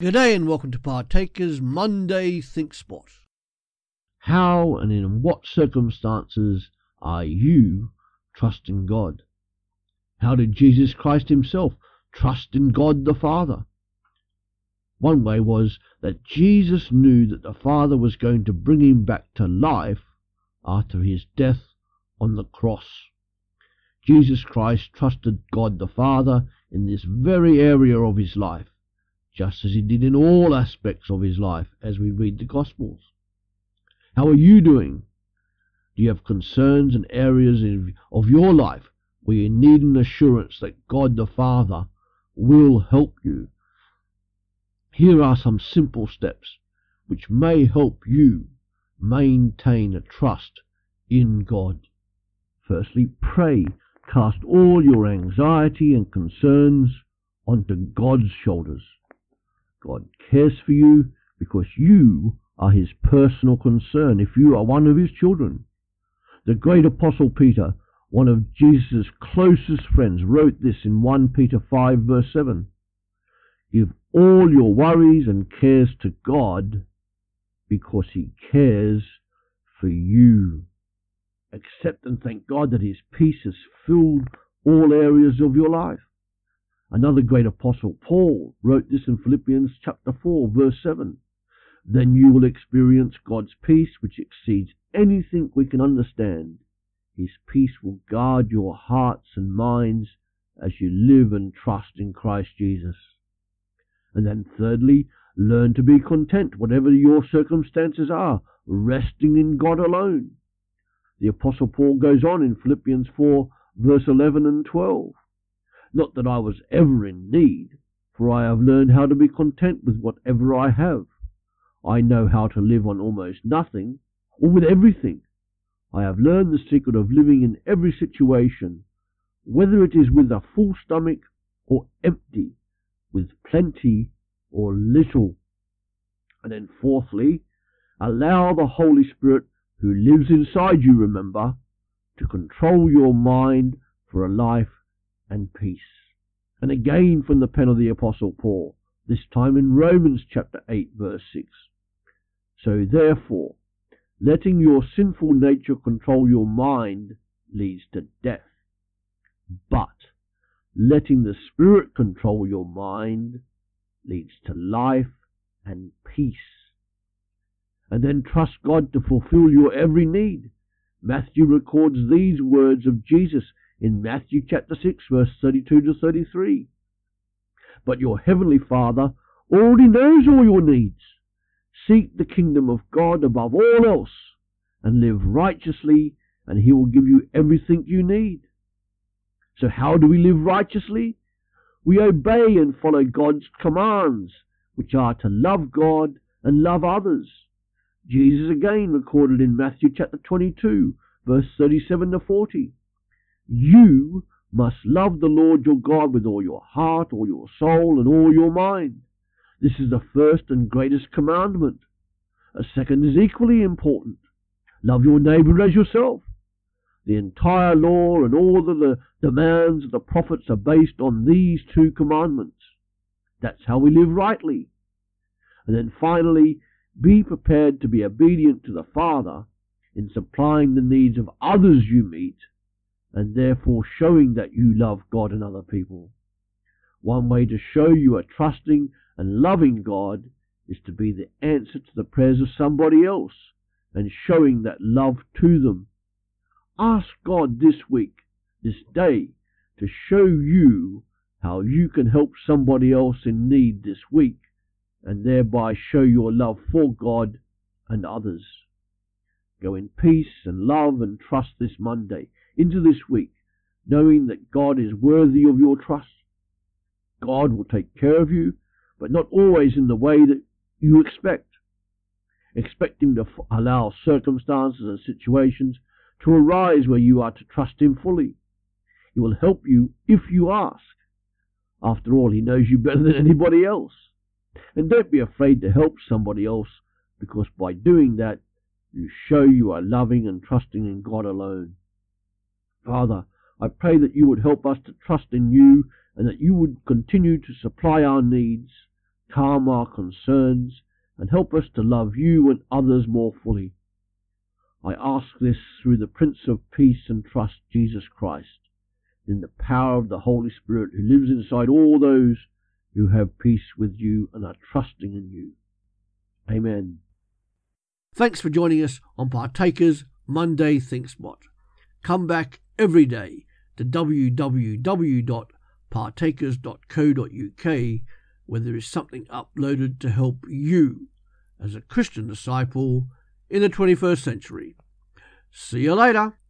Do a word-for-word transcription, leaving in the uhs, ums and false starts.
G'day and welcome to Partakers Monday Think Spot. How and in what circumstances are you trusting God? How did Jesus Christ himself trust in God the Father? One way was that Jesus knew that the Father was going to bring him back to life after his death on the cross. Jesus Christ trusted God the Father in this very area of his life, just as he did in all aspects of his life as we read the Gospels. How are you doing? Do you have concerns and areas of your life where you need an assurance that God the Father will help you? Here are some simple steps which may help you maintain a trust in God. Firstly, pray. Cast all your anxiety and concerns onto God's shoulders. God cares for you because you are his personal concern if you are one of his children. The great apostle Peter, one of Jesus' closest friends, wrote this in First Peter five verse seven. Give all your worries and cares to God because he cares for you. Accept and thank God that his peace has filled all areas of your life. Another great apostle, Paul, wrote this in Philippians chapter four, verse seven. Then you will experience God's peace, which exceeds anything we can understand. His peace will guard your hearts and minds as you live and trust in Christ Jesus. And then thirdly, learn to be content, whatever your circumstances are, resting in God alone. The apostle Paul goes on in Philippians four, verse eleven and twelve. Not that I was ever in need, for I have learned how to be content with whatever I have. I know how to live on almost nothing, or with everything. I have learned the secret of living in every situation, whether it is with a full stomach or empty, with plenty or little. And then fourthly, allow the Holy Spirit, who lives inside you, remember, to control your mind for a life and peace. And again from the pen of the Apostle Paul, this time in Romans chapter eight verse six. So therefore, letting your sinful nature control your mind leads to death. But letting the Spirit control your mind leads to life and peace. And then trust God to fulfill your every need. Matthew records these words of Jesus in Matthew chapter six, verse thirty-two to thirty-three. But your heavenly Father already knows all your needs. Seek the kingdom of God above all else, and live righteously, and he will give you everything you need. So how do we live righteously? We obey and follow God's commands, which are to love God and love others. Jesus again recorded in Matthew chapter twenty-two, verse thirty-seven to forty. You must love the Lord your God with all your heart, all your soul, and all your mind. This is the first and greatest commandment. A second is equally important. Love your neighbor as yourself. The entire law and all of the demands of the prophets are based on these two commandments. That's how we live rightly. And then finally, be prepared to be obedient to the Father in supplying the needs of others you meet, and therefore showing that you love God and other people. One way to show you are trusting and loving God is to be the answer to the prayers of somebody else and showing that love to them. Ask God this week, this day, to show you how you can help somebody else in need this week and thereby show your love for God and others. Go in peace and love and trust this Monday into this week, knowing that God is worthy of your trust. God will take care of you, but not always in the way that you expect. Expect him to f- allow circumstances and situations to arise where you are to trust him fully. He will help you if you ask. After all, he knows you better than anybody else. And don't be afraid to help somebody else, because by doing that, you show you are loving and trusting in God alone. Father, I pray that you would help us to trust in you and that you would continue to supply our needs, calm our concerns, and help us to love you and others more fully. I ask this through the Prince of Peace and Trust, Jesus Christ, in the power of the Holy Spirit who lives inside all those who have peace with you and are trusting in you. Amen. Thanks for joining us on Partakers Monday ThinkSpot. Come back every day to w w w dot partakers dot co dot u k, where there is something uploaded to help you as a Christian disciple in the twenty-first century. See you later.